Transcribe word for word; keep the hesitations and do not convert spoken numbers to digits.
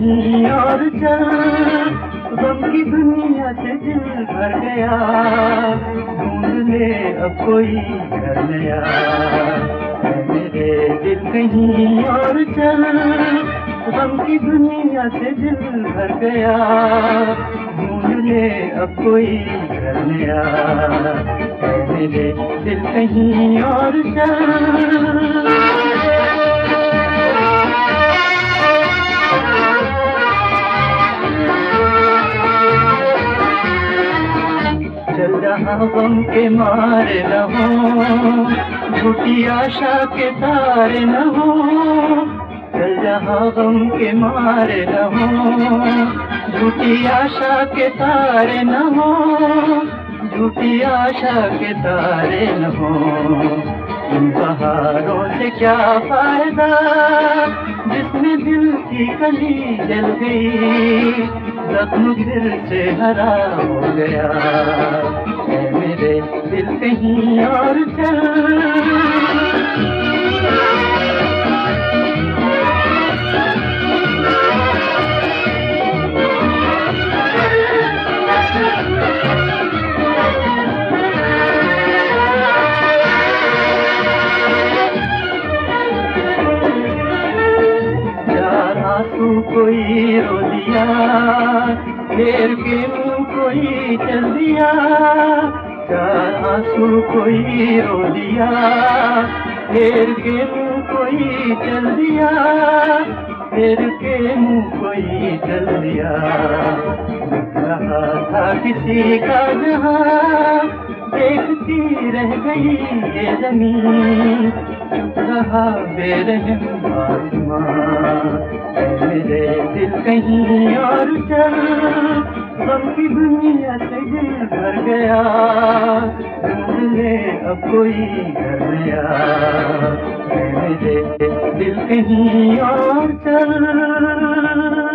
कहीं और चल, गम की दुनिया से दिल भर गया, ढूंढ ले अब कोई घर नया। मेरे दिल कहीं और चल, गम की दुनिया से दिल भर गया, ढूंढ ले अब कोई घर नया। मेरे दिल कहीं और चल। चल रहा गम के मारे न हो, झूठी आशा के तारे न हो। चल रहा गम के मारे न हो, झूठी आशा के तारे न हो, झूठी आशा के तारे न हो। इन बहारों से क्या फायदा जिसमें दिल की कली जल गई, जख्म फिर से हरा हो गया। ऐ मेरे दिल कहीं और चल। आंसू कोई रो दिया, फेर के मुंह कोई चल दिया। चार आंसू कोई रो दिया, फेर के मुंह कोई चल दिया, फेर के मुंह कोई चल दिया। रहा था किसी का जहां, देखती रह गई ये ज़मीन, चुप रहा बेरहम आसमां। मेरे दिल कहीं और चल, गम की दुनिया से दिल भर गया, ढूंढ ले अब कोई घर नया। मेरे दिल कहीं और चल।